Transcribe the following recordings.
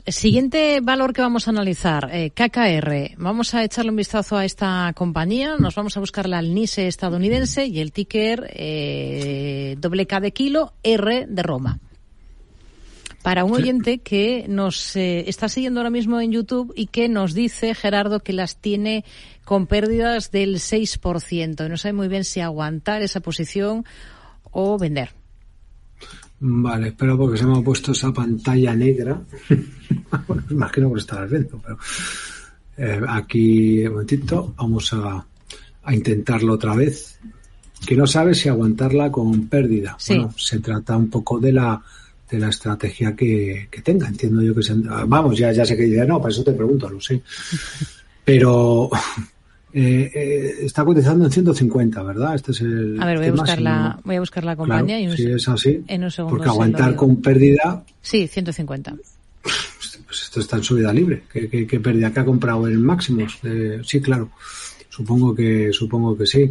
Siguiente valor que vamos a analizar, KKR. Vamos a echarle un vistazo a esta compañía. Nos vamos a buscar la NISE estadounidense y el ticker K de kilo, R de Roma. Para un oyente que nos está siguiendo ahora mismo en YouTube y que nos dice, Gerardo, que las tiene con pérdidas del 6% y no sabe muy bien si aguantar esa posición o vender. Vale, espero porque se me ha puesto esa pantalla negra. Bueno, imagino que lo estarás viendo, pero aquí, un momentito, vamos a intentarlo otra vez. Que no sabe si aguantarla con pérdida. Sí. Bueno, se trata un poco de la estrategia que tenga. Entiendo yo que vamos, ya sé que dice, no, para eso te pregunto, lo sé. Pero está cotizando en 150, ¿verdad? Este es el A ver, voy a buscar la compañía. Claro, si es así, en un segundo porque aguantar con pérdida... Sí, 150. Pues esto está en subida libre. ¿Qué pérdida? ¿Que ha comprado en máximos? Sí, claro. Supongo que sí.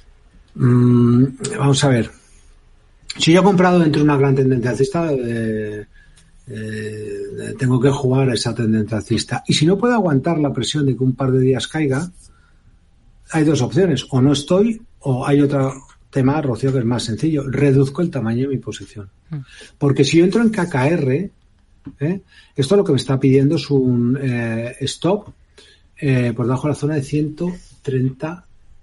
Vamos a ver. Si yo he comprado dentro de una gran tendencia alcista, tengo que jugar a esa tendencia alcista. Y si no puedo aguantar la presión de que un par de días caiga, hay dos opciones. O no estoy, o hay otro tema, Rocío, que es más sencillo. Reduzco el tamaño de mi posición. Porque si yo entro en KKR, esto lo que me está pidiendo es un stop por debajo de la zona de $130.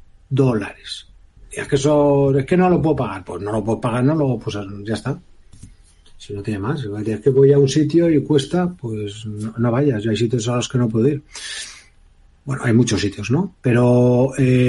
Y es que no lo puedo pagar. Pues no lo puedo pagar, pues ya está. Si no tiene más. Es que voy a un sitio y cuesta, pues no vayas. Yo hay sitios a los que no puedo ir. Bueno, hay muchos sitios, ¿no? Pero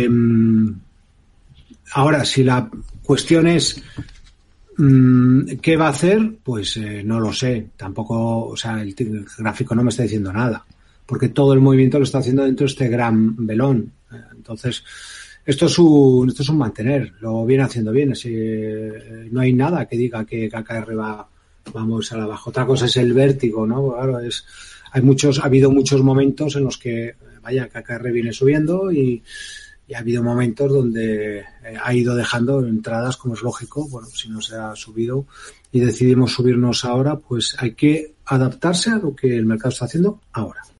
ahora, si la cuestión es ¿qué va a hacer? Pues no lo sé. Tampoco, o sea, el gráfico no me está diciendo nada. Porque todo el movimiento lo está haciendo dentro de este gran velón. Entonces, esto es un mantener. Lo viene haciendo bien. No hay nada que diga que KKR vamos a la baja. Otra cosa es el vértigo, ¿no? Claro, ha habido muchos momentos en los que, KKR viene subiendo y ha habido momentos donde ha ido dejando entradas, como es lógico. Bueno, si no se ha subido y decidimos subirnos ahora, pues hay que adaptarse a lo que el mercado está haciendo ahora.